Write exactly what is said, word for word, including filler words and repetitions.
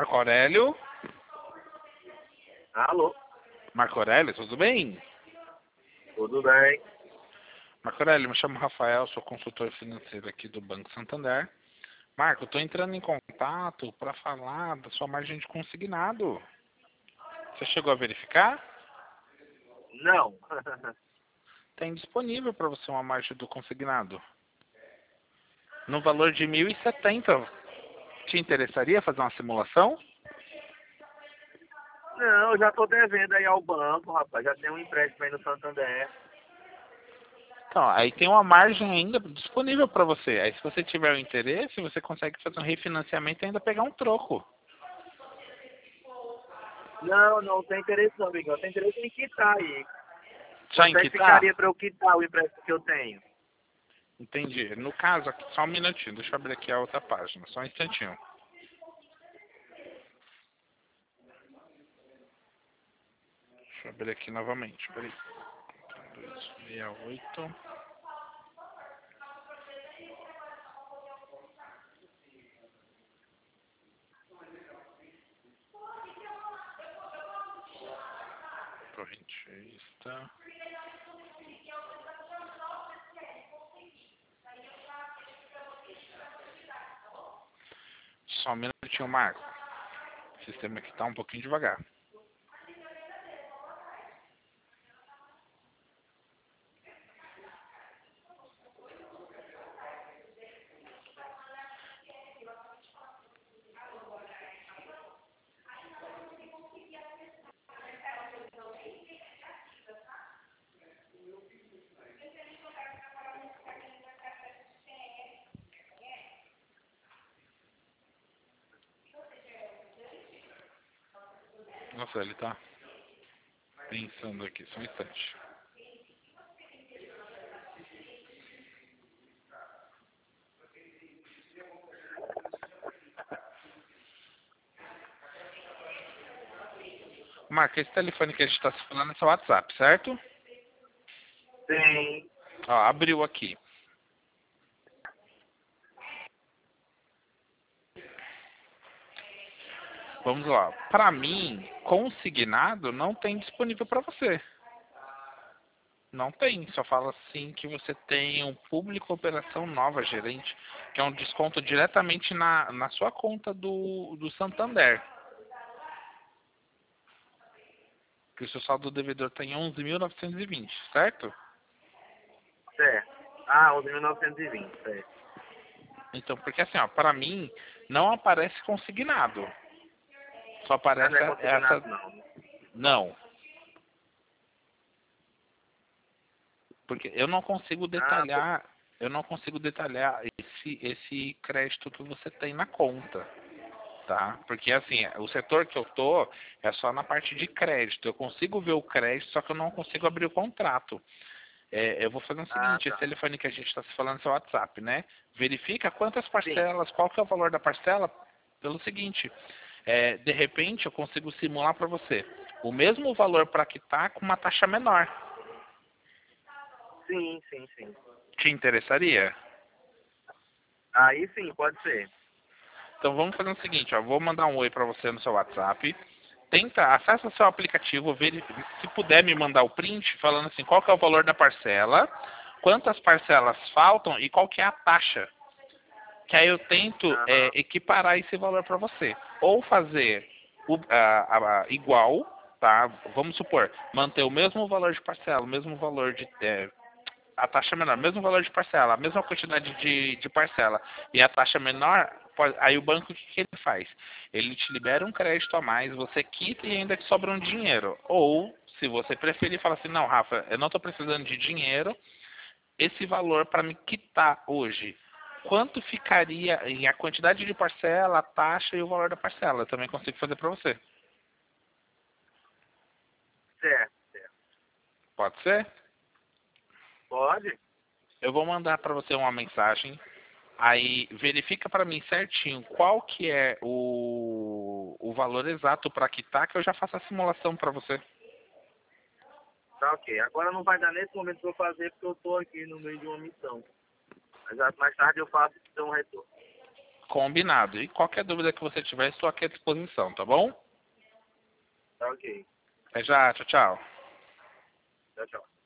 Marco Aurélio? Alô? Marco Aurélio, tudo bem? Tudo bem? Marco Aurélio, me chamo Rafael, sou consultor financeiro aqui do Banco Santander. Marco, estou entrando em contato para falar da sua margem de consignado. Você chegou a verificar? Não. Tem disponível para você uma margem do consignado. No valor de mil e setenta. Te interessaria fazer uma simulação? Não, eu já tô devendo aí ao banco, rapaz. Já tenho um empréstimo aí no Santander. Então, aí tem uma margem ainda disponível para você. Aí se você tiver o interesse, você consegue fazer um refinanciamento e ainda pegar um troco. Não, não tem interesse não, amigão. Tem interesse em quitar aí. Já em Quanto é que quitar? ficaria pra eu quitar o empréstimo que eu tenho? Entendi. No caso, aqui, só um minutinho. Deixa eu abrir aqui a outra página. Só um instantinho. Deixa eu abrir aqui novamente. Peraí. dois seis oito. Correntista. Só um minutinho, Marco. O sistema aqui tá um pouquinho devagar. Nossa, ele tá pensando aqui. Só um instante. Marco, esse telefone que a gente está se falando é seu WhatsApp, certo? Sim. Ó, abriu aqui. Vamos lá. Para mim, consignado não tem disponível para você. Não tem. Só fala assim que você tem um público operação nova, gerente, que é um desconto diretamente na, na sua conta do, do Santander. Que o seu saldo devedor tem onze mil novecentos e vinte, certo? Certo. Ah, onze mil novecentos e vinte, certo. Então, porque assim, ó, para mim não aparece consignado. Só Ah, aparece não é consignado essa. não. Não. Porque eu não consigo Ah, pô. detalhar, eu não consigo detalhar esse, esse crédito que você tem na conta, tá? Porque assim, o setor que eu tô é só na parte de crédito. Eu consigo ver o crédito, só que eu não consigo abrir o contrato. É, eu vou fazer o Ah, seguinte, esse tá. telefone que a gente está se falando é seu WhatsApp, né? Verifica quantas Sim. parcelas, qual que é o valor da parcela, pelo seguinte, é, de repente eu consigo simular para você o mesmo valor para quitar com uma taxa menor. Sim, sim, sim. Te interessaria? Aí sim, pode ser. Então vamos fazer o seguinte, ó, vou mandar um oi para você no seu WhatsApp. Tenta, acessa seu aplicativo, veri- se puder me mandar o print falando assim, qual que é o valor da parcela, quantas parcelas faltam e qual que é a taxa. Que aí eu tento é, Aham. equiparar esse valor para você. Ou fazer o- a- a- a- igual, tá? Vamos supor, manter o mesmo valor de parcela, o mesmo valor de é, a taxa menor, mesmo valor de parcela, a mesma quantidade de, de parcela e a taxa menor, pode- aí o banco o que, que ele faz? Ele te libera um crédito a mais, você quita e ainda te sobra um dinheiro. Ou, se você preferir, fala assim, não, Rafa, eu não estou precisando de dinheiro, esse valor para me quitar hoje, quanto ficaria em a quantidade de parcela, a taxa e o valor da parcela? Eu também consigo fazer para você. Certo, certo. Pode ser? Pode? Eu vou mandar para você uma mensagem. Aí verifica para mim certinho qual que é o, o valor exato para quitar, que eu já faço a simulação para você. Tá ok. Agora não vai dar nesse momento pra eu fazer porque eu tô aqui no meio de uma missão. Mas já- mais tarde eu faço e te dou um retorno. Combinado. E qualquer dúvida que você tiver, estou aqui à disposição, tá bom? Tá ok. Até já. Tchau, tchau. Tchau, tchau.